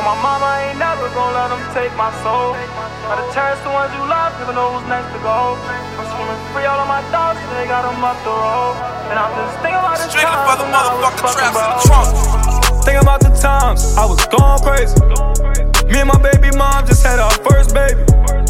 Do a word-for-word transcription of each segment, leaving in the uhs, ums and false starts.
my mama, I ain't never gon' let them take my soul. Gotta cherish the ones you love, never know who's next to go. I'm screaming free all of my dogs, they got them up the road. And I'm just thinking about the times for the when I was motherfucking fucking traps in bro. the trunk. Thinking about the times I was going crazy. Me and my baby mom just had our first baby.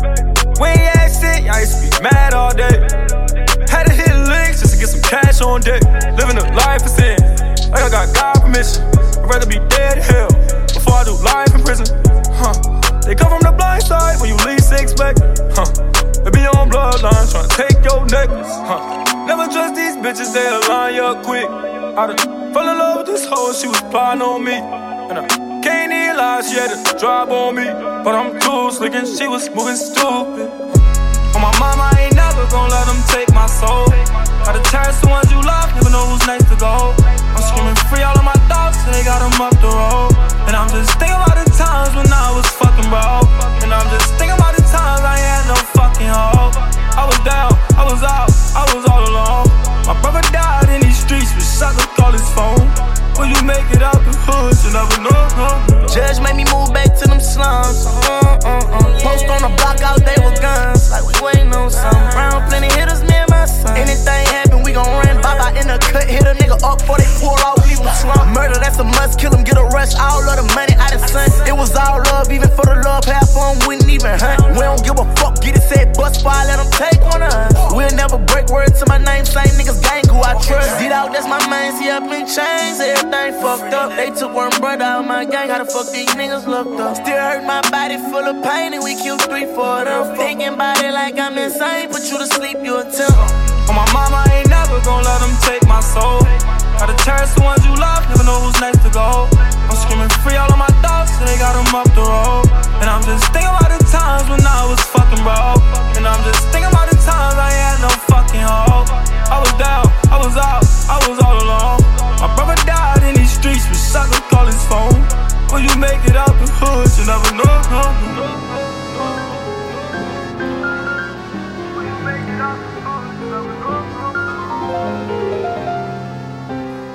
We ain't had shit, I used to be mad all day. Had to hit links just to get some cash on deck. Living a life of sin, like I got God permission. I'd rather be dead in hell before I do life in prison. Huh? They come from the blind side when you least expect. Huh? They be on bloodline trying to take your necklace. Huh? Never trust these bitches, they'll line you up quick. I done fell in love with this hoe, she was plotting on me. And I can't even lie, she had to drive on me. But I'm too slick and she was moving stupid. On my mama, I ain't never gon' let them take my soul. Gotta cherish the ones you love, never know who's next to go. I'm screaming free all of my thoughts, so they got them up the road. And I'm just thinking about the times when I was fucking broke. And I'm just thinking about the times I ain't had no fucking hope. I was down, I was out, I was all alone. My brother died in these streets, wish I could call his phone. When you make it out the hood, you never know, no. Judge made me move back to them slums. Uh, uh, uh. Post on the block out there with guns, like we waiting on something. Round plenty hitters, me and my son. Anything happen, we gon' run. Baba in the cut, hit a nigga up before they pull out, leave him slump. Murder, that's a must, kill him, get a rush. All of the money out of sun. It was all love, even for the love, half on, wouldn't even hunt. We don't give a fuck, get it said, bust fire, let them take on us. We'll never break word to my name, same niggas gang who I trust. Get out, that's my man, see up in chains, everything fucked up. They took one brother out of my gang, how the fuck these niggas looked up? Still hurt my body full of pain, and we killed three, four of them. Thinking about it like I'm insane, put you to sleep, you a temp. On my mama, I ain't never gon' let them take my soul. Gotta cherish the ones you love, never know who's next to go. I'm screaming free all of my thoughts, so they got them up the road. And I'm just thinking about the times when I was fucking broke. And I'm just thinking